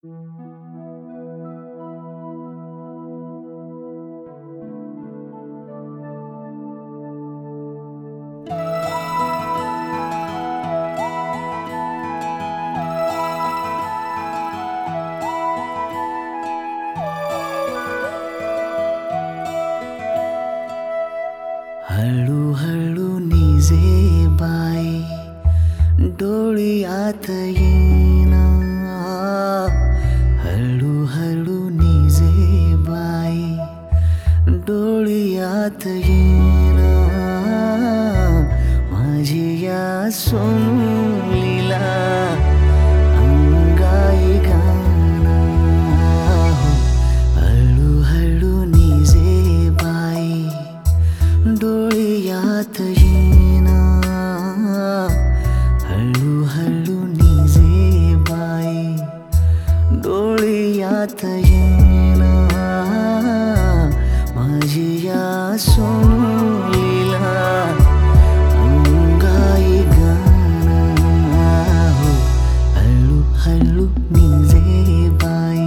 हळूहळू निजे बाई डोळ्यात येईना, हळूहळू निजे बाई डोळ्यात येईना, माझी या सोनुलीला अंगाई गाणं हो. हळूहळू निजे बाई डोळ्यात येईना, हळूहळू निजे बाई डोळ्यात येईना, माझी या सोनुलीला अंगाई गाणं हो. हळूहळू निजे बाई.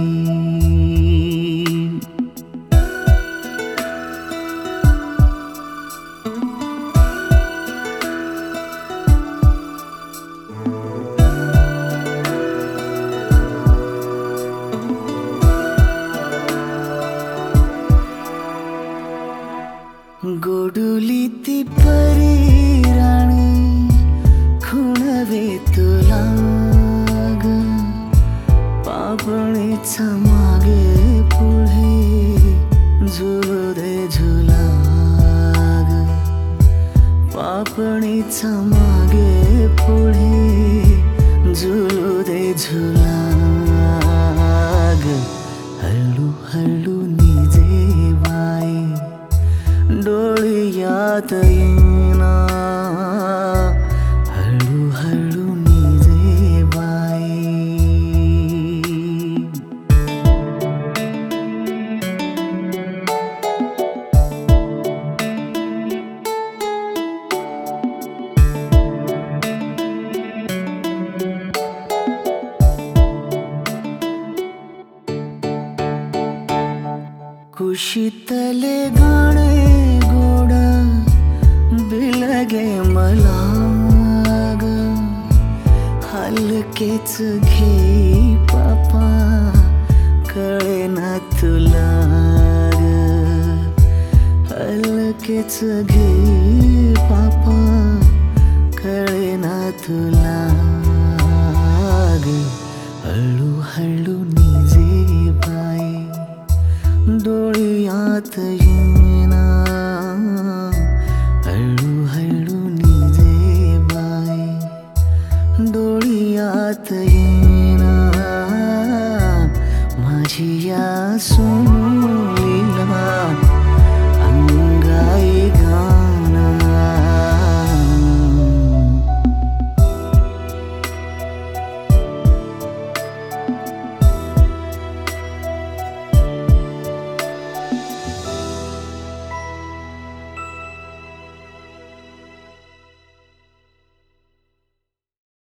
गोडुली ती परी राणी खुणवे तुला ग, पापणीचा मागे पुढे झुलू दे झुला ग, पापणीचा मागे पुढे झुलू दे झुला ग. हळूहळू निजे बाई डोळ्यात येईना, हळूहळू निजे बाई. कुशीतले गाणे गोड बिलगे मला ग, हलकेच घे पापा कळेना तुला ग, हलकेच घे पापा कळेना तुला ग. हळूहळू निजे बाई डोळ्यात येईना, हळूहळू निजे बाई डोळ्यात येईना, माझी या